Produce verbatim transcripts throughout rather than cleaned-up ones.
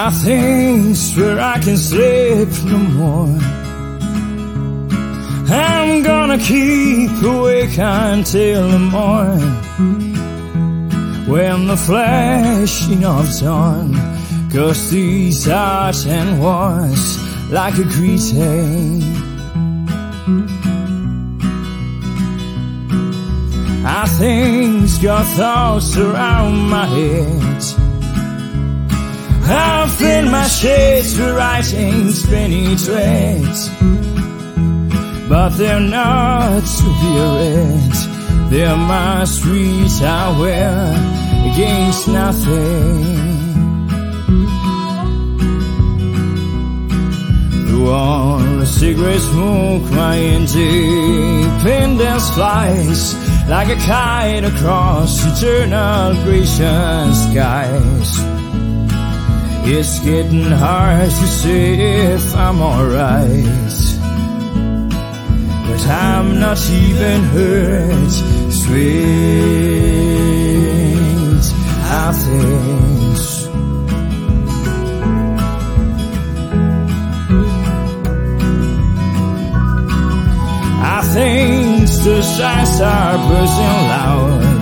I think swear I can sleep no more. I'm gonna keep awake until the morn, when the flashing of dawn goes these hearts and wants like a greeting. I think got thoughts around my head. I've filled my shades with writing spinning threads, but they're not to be read. They're my streets I wear against nothing. Through all the cigarette smoke, my independence flies like a kite across eternal gracious skies. It's getting hard to say if I'm alright, but I'm not even hurt. Sweet, I think. I think the signs are buzzing loud,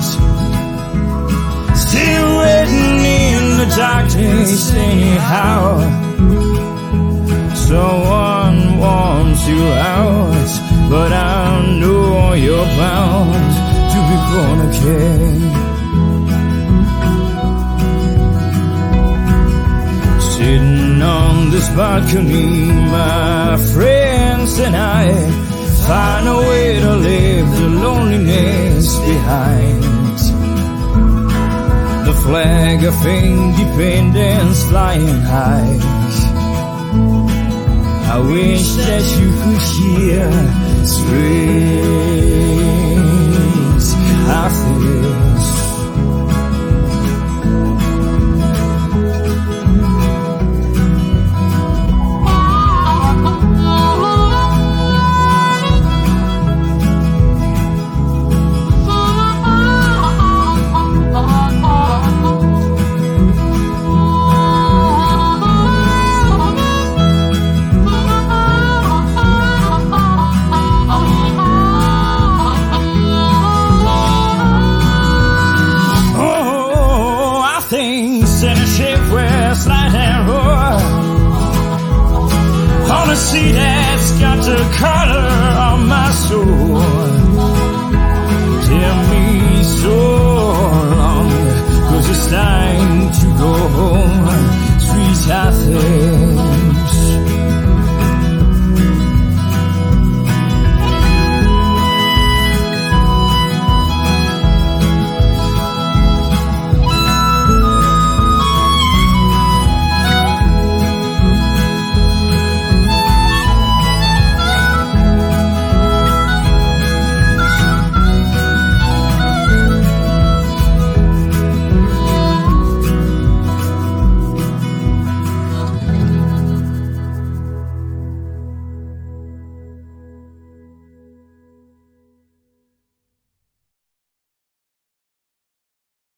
still waiting in the darkness anyhow. Someone wants you out, but I know you're bound to be born again. Sitting on this balcony, my friends and I find a way to leave the loneliness behind. The flag of independence flying high. I wish that you could hear sweet happiness. Things in a ship where slide and roar on a sea that's got the color of my soul.